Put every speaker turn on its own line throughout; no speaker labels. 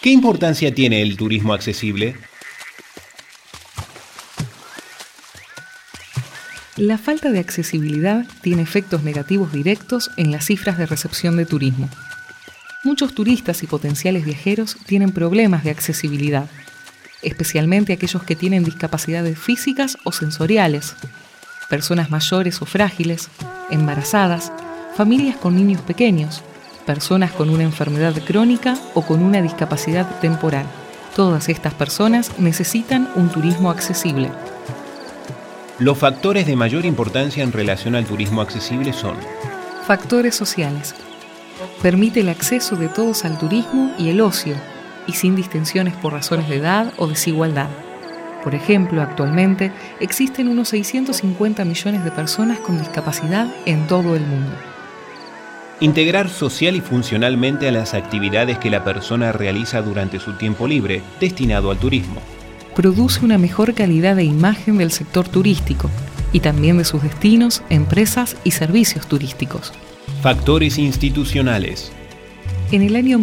¿Qué importancia tiene el turismo accesible?
La falta de accesibilidad tiene efectos negativos directos en las cifras de recepción de turismo. Muchos turistas y potenciales viajeros tienen problemas de accesibilidad, especialmente aquellos que tienen discapacidades físicas o sensoriales, personas mayores o frágiles, embarazadas, familias con niños pequeños, personas con una enfermedad crónica o con una discapacidad temporal. Todas estas personas necesitan un turismo accesible.
Los factores de mayor importancia en relación al turismo accesible son:
factores sociales. Permite el acceso de todos al turismo y el ocio, y sin distinciones por razones de edad o desigualdad. Por ejemplo, actualmente existen unos 650 millones de personas con discapacidad en todo el mundo.
Integrar social y funcionalmente a las actividades que la persona realiza durante su tiempo libre, destinado al turismo.
Produce una mejor calidad de imagen del sector turístico y también de sus destinos, empresas y servicios turísticos.
Factores institucionales.
En el año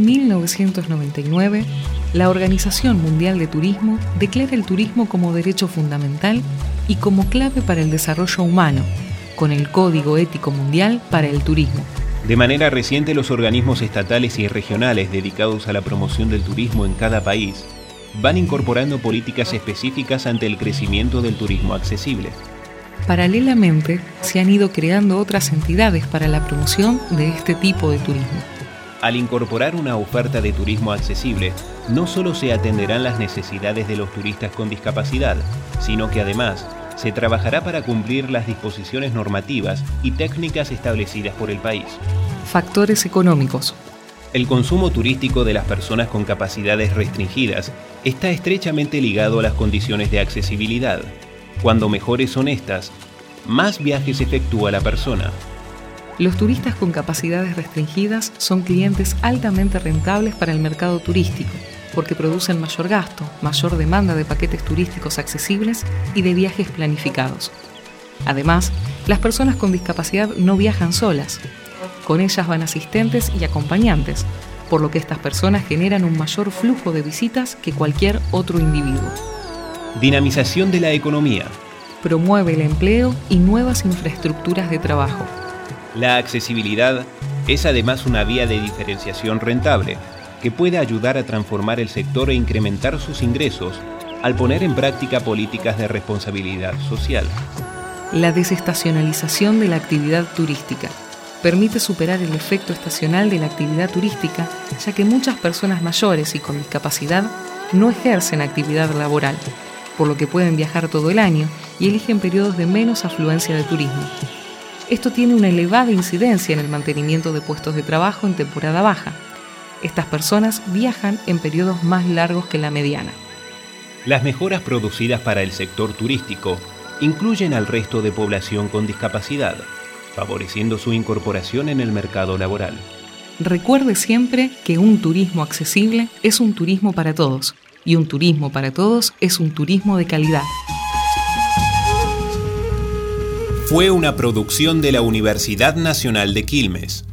1999, la Organización Mundial de Turismo declara el turismo como derecho fundamental y como clave para el desarrollo humano, con el Código Ético Mundial para el Turismo.
De manera reciente, los organismos estatales y regionales dedicados a la promoción del turismo en cada país van incorporando políticas específicas ante el crecimiento del turismo accesible.
Paralelamente, se han ido creando otras entidades para la promoción de este tipo de turismo.
Al incorporar una oferta de turismo accesible, no solo se atenderán las necesidades de los turistas con discapacidad, sino que además se trabajará para cumplir las disposiciones normativas y técnicas establecidas por el país.
Factores económicos.
El consumo turístico de las personas con capacidades restringidas está estrechamente ligado a las condiciones de accesibilidad. Cuando mejores son estas, más viajes efectúa la persona.
Los turistas con capacidades restringidas son clientes altamente rentables para el mercado turístico, porque producen mayor gasto, mayor demanda de paquetes turísticos accesibles y de viajes planificados. Además, las personas con discapacidad no viajan solas. Con ellas van asistentes y acompañantes, por lo que estas personas generan un mayor flujo de visitas que cualquier otro individuo.
Dinamización de la economía.
Promueve el empleo y nuevas infraestructuras de trabajo.
La accesibilidad es además una vía de diferenciación rentable que puede ayudar a transformar el sector e incrementar sus ingresos al poner en práctica políticas de responsabilidad social.
La desestacionalización de la actividad turística permite superar el efecto estacional de la actividad turística, ya que muchas personas mayores y con discapacidad no ejercen actividad laboral, por lo que pueden viajar todo el año y eligen periodos de menos afluencia de turismo. Esto tiene una elevada incidencia en el mantenimiento de puestos de trabajo en temporada baja. Estas personas viajan en periodos más largos que la mediana.
Las mejoras producidas para el sector turístico incluyen al resto de población con discapacidad, favoreciendo su incorporación en el mercado laboral.
Recuerde siempre que un turismo accesible es un turismo para todos, y un turismo para todos es un turismo de calidad.
Fue una producción de la Universidad Nacional de Quilmes.